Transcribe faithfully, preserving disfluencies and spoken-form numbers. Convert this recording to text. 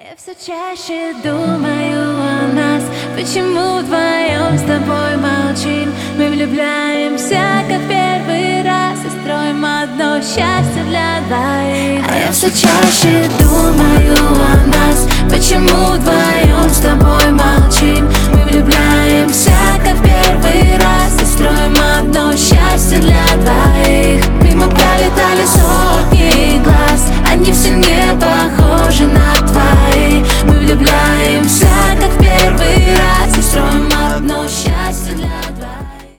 Я все чаще думаю о нас. Почему вдвоем с тобой молчим? Мы влюбляемся, как первый раз, и строим одно счастье для двоих. А я все чаще думаю о нас. Почему вдвоем с тобой молчим?